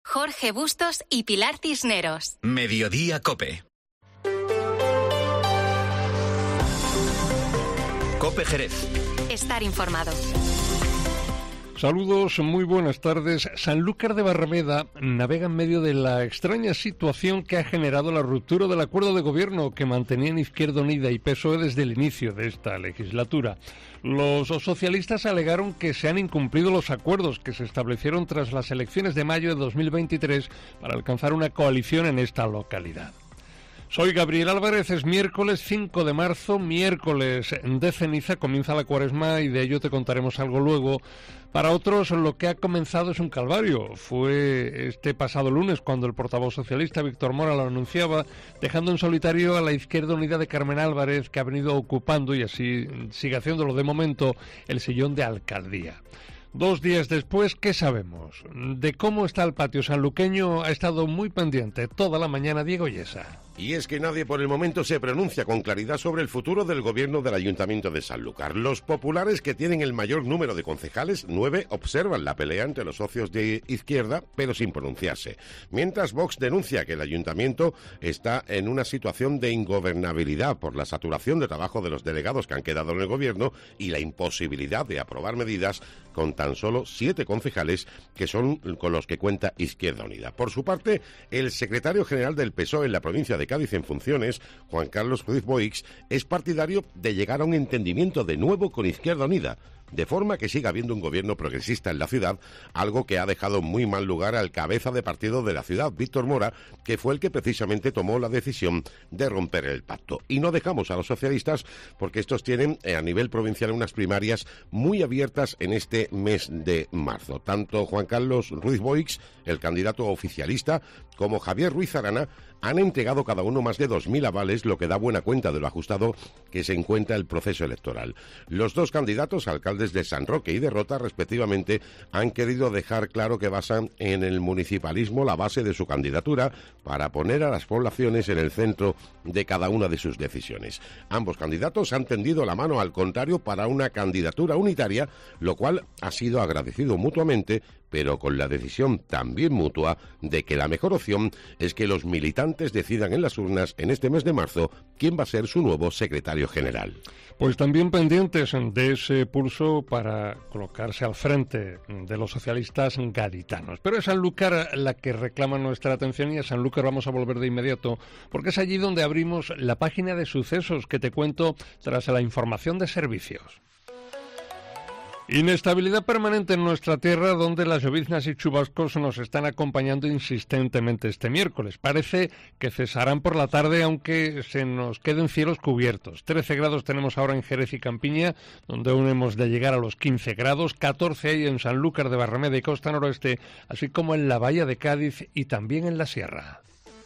Jorge Bustos y Pilar Cisneros. Mediodía COPE. COPE Jerez. Estar informado. Saludos, muy buenas tardes. Sanlúcar de Barrameda navega en medio de la extraña situación que ha generado la ruptura del acuerdo de gobierno que mantenían Izquierda Unida y PSOE desde el inicio de esta legislatura. Los socialistas alegaron que se han incumplido los acuerdos que se establecieron tras las elecciones de mayo de 2023 para alcanzar una coalición en esta localidad. Soy Gabriel Álvarez, es miércoles 5 de marzo, miércoles de ceniza, comienza la cuaresma y de ello te contaremos algo luego. Para otros lo que ha comenzado es un calvario. Fue este pasado lunes cuando el portavoz socialista Víctor Mora lo anunciaba, dejando en solitario a la Izquierda Unida de Carmen Álvarez, que ha venido ocupando, y así sigue haciéndolo de momento, el sillón de alcaldía. 2 días después, ¿qué sabemos? De cómo está el patio sanluqueño ha estado muy pendiente toda la mañana Diego Yesa. Y es que nadie por el momento se pronuncia con claridad sobre el futuro del gobierno del Ayuntamiento de Sanlúcar. Los populares, que tienen el mayor número de concejales, 9, observan la pelea entre los socios de izquierda, pero sin pronunciarse. Mientras Vox denuncia que el Ayuntamiento está en una situación de ingobernabilidad por la saturación de trabajo de los delegados que han quedado en el gobierno y la imposibilidad de aprobar medidas con tan solo 7 concejales, que son con los que cuenta Izquierda Unida. Por su parte, el secretario general del PSOE en la provincia de Cádiz en funciones, Juan Carlos Ruiz Boix, es partidario de llegar a un entendimiento de nuevo con Izquierda Unida, de forma que siga habiendo un gobierno progresista en la ciudad, algo que ha dejado muy mal lugar al cabeza de partido de la ciudad, Víctor Mora, que fue el que precisamente tomó la decisión de romper el pacto. Y no dejamos a los socialistas, porque estos tienen a nivel provincial unas primarias muy abiertas en este mes de marzo. Tanto Juan Carlos Ruiz Boix, el candidato oficialista, como Javier Ruiz Arana han entregado cada uno más de 2.000 avales, lo que da buena cuenta de lo ajustado que se encuentra el proceso electoral. Los dos candidatos, alcaldes de San Roque y de Rota, respectivamente, han querido dejar claro que basan en el municipalismo la base de su candidatura para poner a las poblaciones en el centro de cada una de sus decisiones. Ambos candidatos han tendido la mano al contrario para una candidatura unitaria, lo cual ha sido agradecido mutuamente, pero con la decisión también mutua de que la mejor opción es que los militantes decidan en las urnas en este mes de marzo quién va a ser su nuevo secretario general. Pues también pendientes de ese pulso para colocarse al frente de los socialistas gaditanos. Pero es Sanlúcar la que reclama nuestra atención, y a Sanlúcar vamos a volver de inmediato, porque es allí donde abrimos la página de sucesos que te cuento tras la información de servicios. Inestabilidad permanente en nuestra tierra, donde las lloviznas y chubascos nos están acompañando insistentemente este miércoles. Parece que cesarán por la tarde, aunque se nos queden cielos cubiertos. 13 grados tenemos ahora en Jerez y Campiña, donde aún hemos de llegar a los 15 grados. 14 hay en Sanlúcar de Barrameda y Costa Noroeste, así como en la Bahía de Cádiz y también en la Sierra.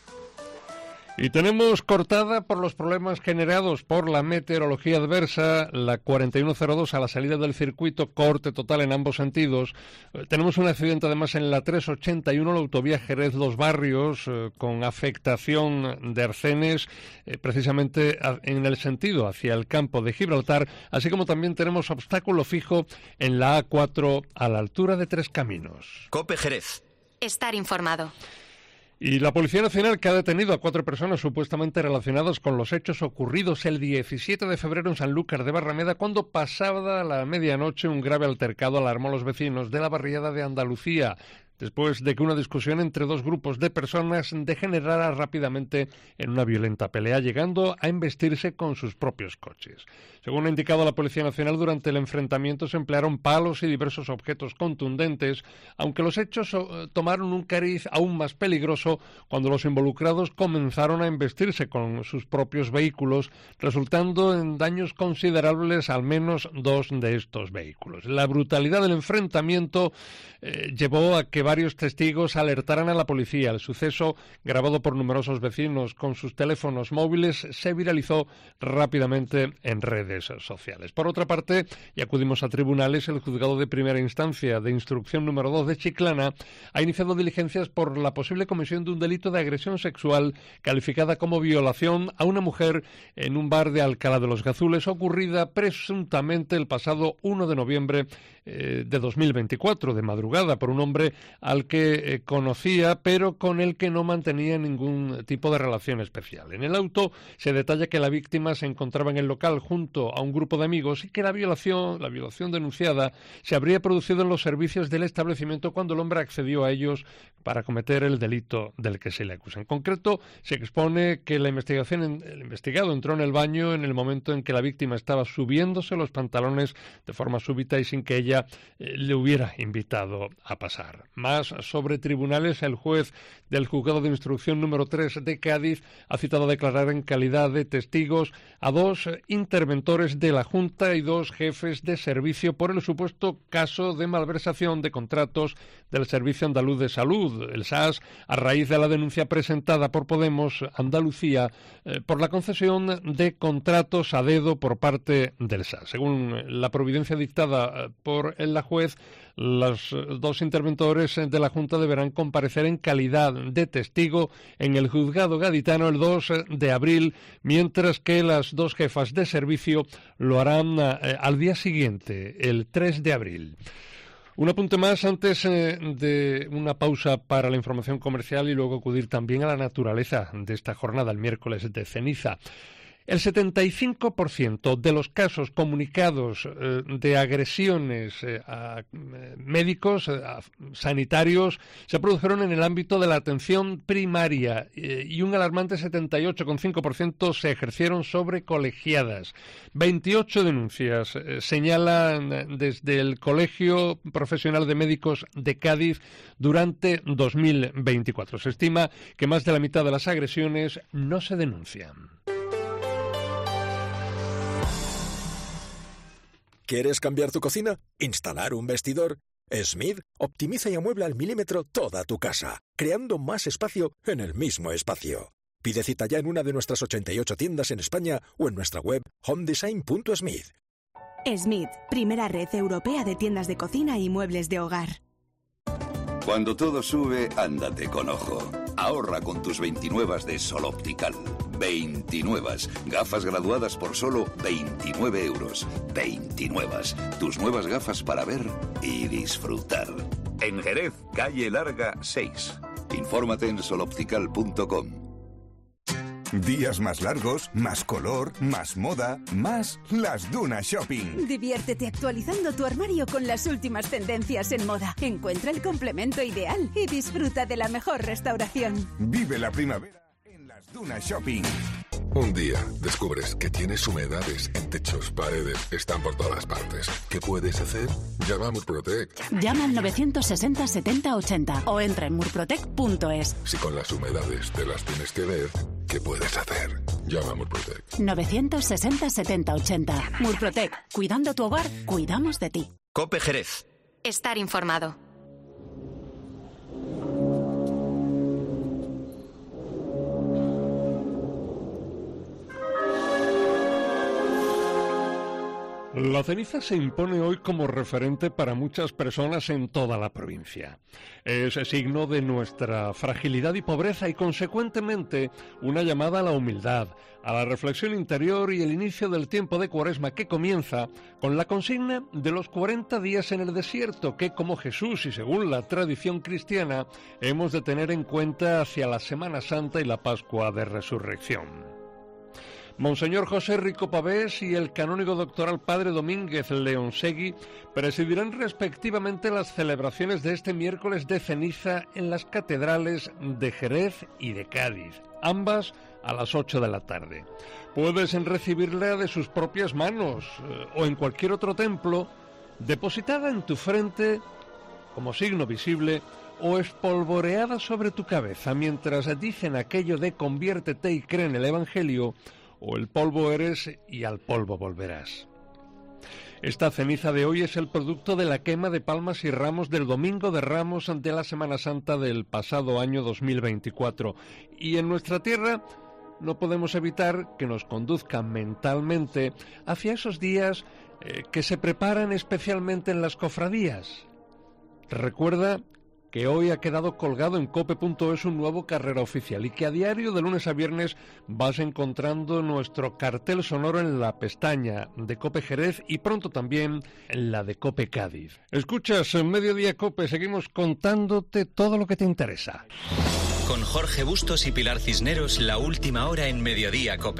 Y tenemos cortada por los problemas generados por la meteorología adversa, la 4102 a la salida del circuito, corte total en ambos sentidos. Tenemos un accidente además en la 381, la autovía Jerez Los Barrios, con afectación de arcenes, precisamente en el sentido hacia el campo de Gibraltar, así como también tenemos obstáculo fijo en la A4 a la altura de Tres Caminos. COPE Jerez. Estar informado. Y la Policía Nacional, que ha detenido a 4 personas supuestamente relacionadas con los hechos ocurridos el 17 de febrero en Sanlúcar de Barrameda, cuando pasada la medianoche un grave altercado alarmó a los vecinos de la barriada de Andalucía, después de que una discusión entre 2 grupos de personas degenerara rápidamente en una violenta pelea, llegando a embestirse con sus propios coches. Según ha indicado la Policía Nacional, durante el enfrentamiento se emplearon palos y diversos objetos contundentes, aunque los hechos tomaron un cariz aún más peligroso cuando los involucrados comenzaron a embestirse con sus propios vehículos, resultando en daños considerables al menos 2 de estos vehículos. La brutalidad del enfrentamiento llevó a que varios testigos alertaran a la policía. El suceso, grabado por numerosos vecinos con sus teléfonos móviles, se viralizó rápidamente en redes sociales. Por otra parte, y acudimos a tribunales, el juzgado de primera instancia de instrucción número 2 de Chiclana ha iniciado diligencias por la posible comisión de un delito de agresión sexual calificada como violación a una mujer en un bar de Alcalá de los Gazules, ocurrida presuntamente el pasado 1 de noviembre de 2024, de madrugada, por un hombre al que conocía, pero con el que no mantenía ningún tipo de relación especial. En el auto se detalla que la víctima se encontraba en el local junto a un grupo de amigos y que la violación denunciada se habría producido en los servicios del establecimiento cuando el hombre accedió a ellos para cometer el delito del que se le acusa. En concreto, se expone que el investigado entró en el baño en el momento en que la víctima estaba subiéndose los pantalones de forma súbita y sin que ella le hubiera invitado a pasar. Más sobre tribunales, el juez del Juzgado de Instrucción número 3 de Cádiz ha citado a declarar en calidad de testigos a 2 interventores de la Junta y 2 jefes de servicio por el supuesto caso de malversación de contratos del Servicio Andaluz de Salud, el SAS, a raíz de la denuncia presentada por Podemos Andalucía por la concesión de contratos a dedo por parte del SAS. Según la providencia dictada por la juez, los 2 interventores de la Junta deberán comparecer en calidad de testigo en el juzgado gaditano el 2 de abril, mientras que las 2 jefas de servicio lo harán al día siguiente, el 3 de abril. Un apunte más antes de una pausa para la información comercial y luego acudir también a la naturaleza de esta jornada, el miércoles de ceniza. El 75% de los casos comunicados de agresiones a médicos, a sanitarios, se produjeron en el ámbito de la atención primaria y un alarmante 78,5% se ejercieron sobre colegiadas. 28 denuncias señalan desde el Colegio Profesional de Médicos de Cádiz durante 2024. Se estima que más de la mitad de las agresiones no se denuncian. ¿Quieres cambiar tu cocina? ¿Instalar un vestidor? Smith optimiza y amuebla al milímetro toda tu casa, creando más espacio en el mismo espacio. Pide cita ya en una de nuestras 88 tiendas en España o en nuestra web homedesign.smith. Smith, primera red europea de tiendas de cocina y muebles de hogar. Cuando todo sube, ándate con ojo. Ahorra con tus 29 de Sol Optical. 29. Gafas graduadas por solo 29 euros. 29. Tus nuevas gafas para ver y disfrutar. En Jerez, calle Larga 6. Infórmate en soloptical.com. Días más largos, más color, más moda, más Las Dunas Shopping. Diviértete actualizando tu armario con las últimas tendencias en moda. Encuentra el complemento ideal y disfruta de la mejor restauración. Vive la primavera en Las Dunas Shopping. Un día descubres que tienes humedades en techos, paredes, están por todas partes. ¿Qué puedes hacer? Llama a Murprotec. Llama al 960 70 80 o entra en murprotec.es. Si con las humedades te las tienes que ver, ¿qué puedes hacer? Llama a Murprotec. 960 70 80. Murprotec. Cuidando tu hogar, cuidamos de ti. COPE Jerez. Estar informado. La ceniza se impone hoy como referente para muchas personas en toda la provincia. Es signo de nuestra fragilidad y pobreza y, consecuentemente, una llamada a la humildad, a la reflexión interior y el inicio del tiempo de Cuaresma que comienza con la consigna de los 40 días en el desierto que, como Jesús y según la tradición cristiana, hemos de tener en cuenta hacia la Semana Santa y la Pascua de Resurrección. Monseñor José Rico Pavés y el canónigo doctoral Padre Domínguez Leonsegui presidirán respectivamente las celebraciones de este miércoles de ceniza en las catedrales de Jerez y de Cádiz, ambas a las 8 de la tarde. Puedes recibirla de sus propias manos o en cualquier otro templo, depositada en tu frente como signo visible o espolvoreada sobre tu cabeza mientras dicen aquello de conviértete y cree en el Evangelio, o el polvo eres y al polvo volverás. Esta ceniza de hoy es el producto de la quema de palmas y ramos del Domingo de Ramos de la Semana Santa del pasado año 2024. Y en nuestra tierra no podemos evitar que nos conduzcan mentalmente hacia esos días que se preparan especialmente en las cofradías. Recuerda que hoy ha quedado colgado en cope.es un nuevo carrera oficial y que a diario de lunes a viernes vas encontrando nuestro cartel sonoro en la pestaña de Cope Jerez y pronto también en la de Cope Cádiz. Escuchas en Mediodía Cope, seguimos contándote todo lo que te interesa. Con Jorge Bustos y Pilar Cisneros, la última hora en Mediodía Cope.